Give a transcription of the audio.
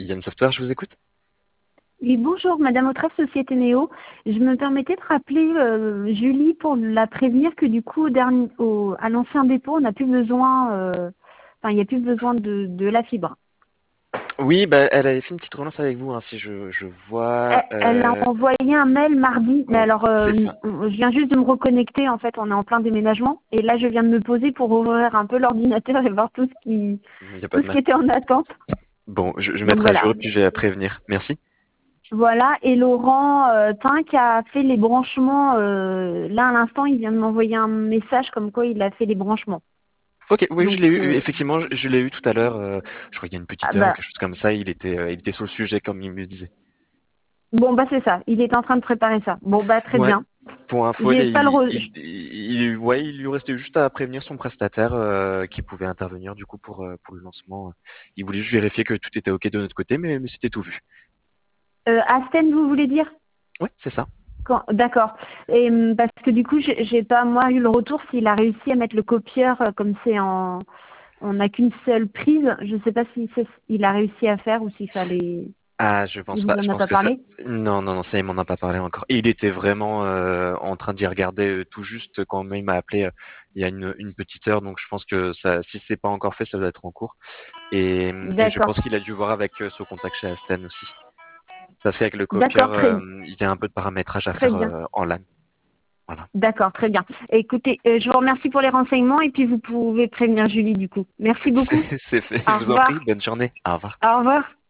Yann Software, je vous écoute. Oui, bonjour, Madame Autrève, Société Néo. Je me permettais de rappeler Julie pour la prévenir que du coup, à l'ancien dépôt, on n'a plus besoin, il n'y a plus besoin de la fibre. Oui, bah, elle avait fait une petite relance avec vous, hein, si je vois. Elle a envoyé un mail mardi, mais alors C'est ça. je viens juste de me reconnecter, en fait, on est en plein déménagement. Et là, je viens de me poser pour ouvrir un peu l'ordinateur et voir Il n'y a pas tout de ce qui mal. était en attente. Bon, je Donc mettrai à voilà. jour et puis je vais la prévenir. Merci. Voilà, et Laurent Tinck a fait les branchements. Là, à l'instant, il vient de m'envoyer un message comme quoi il a fait les branchements. Ok, oui, je Donc, l'ai eu. Effectivement, je l'ai eu tout à l'heure. Je crois qu'il y a une ah petite heure ou bah, quelque chose comme ça. Il était sur le sujet comme il me disait. bon, bah c'est ça. Il est en train de préparer ça. Bon, bah très Ouais. bien. Pour info, J'ai pas le ouais, il lui restait juste à prévenir son prestataire qui pouvait intervenir du coup pour le lancement. Il voulait juste vérifier que tout était ok de notre côté, mais c'était tout vu. Asten, vous voulez dire Ouais, c'est ça. D'accord. Et parce que du coup, j'ai pas moi eu le retour s'il a réussi à mettre le copieur comme c'est on n'a qu'une seule prise. Je sais pas si il a réussi à faire ou s'il fallait. Ah, je pense Il pas. vous Je en a pense pas que ça. parlé. Non, non, non, ça, il m'en a pas parlé encore. Et il était vraiment en train d'y regarder tout juste quand il m'a appelé il y a une petite heure. Donc, je pense que ça, si c'est pas encore fait, ça doit être en cours. Et je D'accord. pense qu'il a dû voir avec son contact chez Aston aussi. Parce qu'avec le D'accord, copieur, il y a un peu de paramétrage à très faire bien. en LAN. Voilà. D'accord, très bien. Écoutez, je vous remercie pour les renseignements et puis vous pouvez prévenir Julie du coup. Merci beaucoup. C'est fait. Je Au vous en prie. revoir. Bonne journée. Au revoir. Au revoir.